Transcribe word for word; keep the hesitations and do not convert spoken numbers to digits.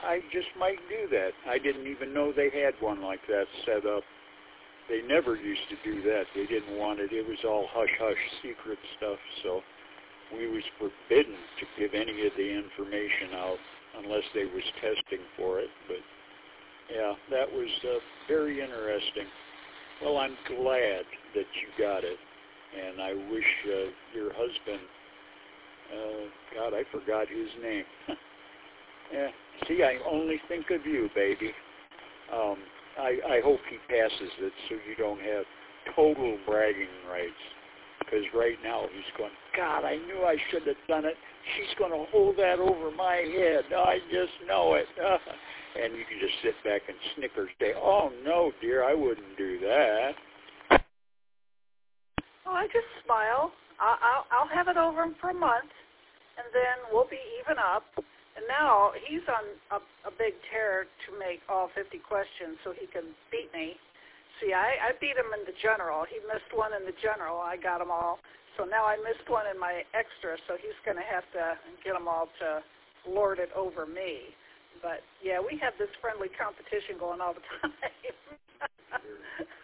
I just might do that. I didn't even know they had one like that set up. They never used to do that. They didn't want it. It was all hush-hush secret stuff, so we was forbidden to give any of the information out unless they was testing for it. But, yeah, that was uh, very interesting. Well, I'm glad that you got it, and I wish uh, your husband, uh, God, I forgot his name. Yeah, see, I only think of you, baby. Um, I, I hope he passes it so you don't have total bragging rights. Because right now he's going, God, I knew I should have done it. She's going to hold that over my head. I just know it. And you can just sit back and snicker and say, oh, no, dear, I wouldn't do that. Oh, I just smile. I'll, I'll, I'll have it over him for a month, and then we'll be even up. And now he's on a, a big tear to make all fifty questions so he can beat me. See, I, I beat him in the general. He missed one in the general. I got them all. So now I missed one in my extra, so he's going to have to get them all to lord it over me. But, yeah, we have this friendly competition going all the time.